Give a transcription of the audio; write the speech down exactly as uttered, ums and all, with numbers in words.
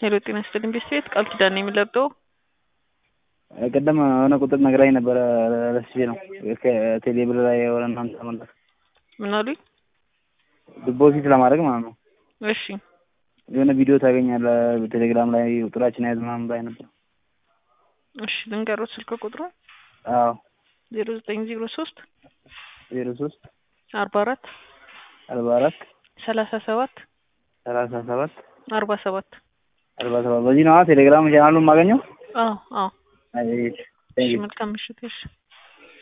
ሄሎ ጤና ይስጥልኝ ቤት ቃል ኪዳን ነው የምለብጠው። ቀደም የሆነ ቁጥር ነግራኝ ነበር ረስቼ ነው ከቴሌ ብር ላይ የሆነ እናንተ ተመለስ ምን አሉኝ? ዲፖዚት ለማድረግ ማለት ነው። እሺ የሆነ ቪዲዮ ታገኛለህ በቴሌግራም ላይ ቁጥራችን ያዝ ምናምን ባይ ነበር። እሺ ልንገረው ስልክ ቁጥሩ አዎ ዜሮ ዘጠኝ ዜሮ ሶስት ዜሮ ሶስት አርባ አራት አርባ አራት ሰላሳ ሰባት ሰላሳ ሰባት አርባ ሰባት አርባ ሰባት በዚህ ነው ቴሌግራም ቻናሉን የማገኘው። አዎ አዎ አይ እሺ መልካም ምሽት። እሺ